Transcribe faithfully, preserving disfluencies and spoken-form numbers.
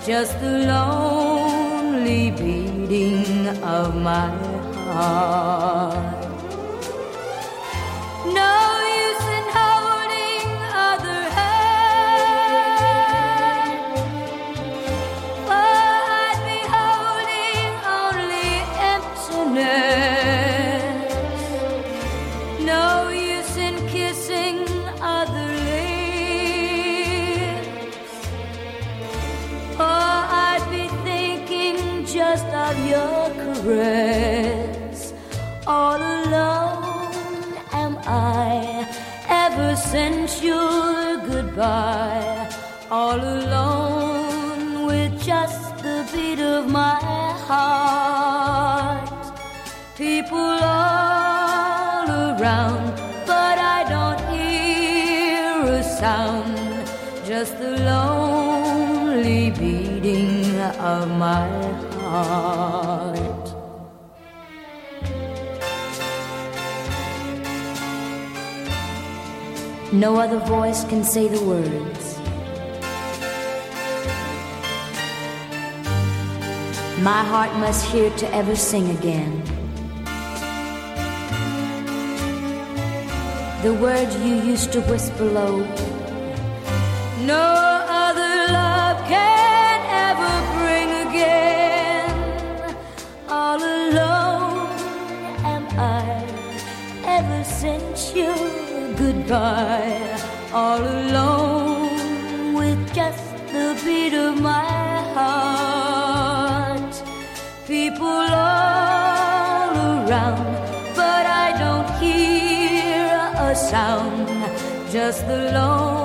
just the lonely beating of my heart. No use in holding other hand, for I'd be holding only emptiness. No use in kissing other lips, for I'd be thinking just of your caress. All alone am I, ever since your goodbye. All alone with just the beat of my heart. People all around, but I don't hear a sound, just the lonely beating of my heart. No other voice can say the words. My heart must hear to ever sing again. The words you used to whisper low. No other love can ever bring again. All alone am I, ever since you goodbye, all alone with just the beat of my heart. People all around, but I don't hear a sound, just the lone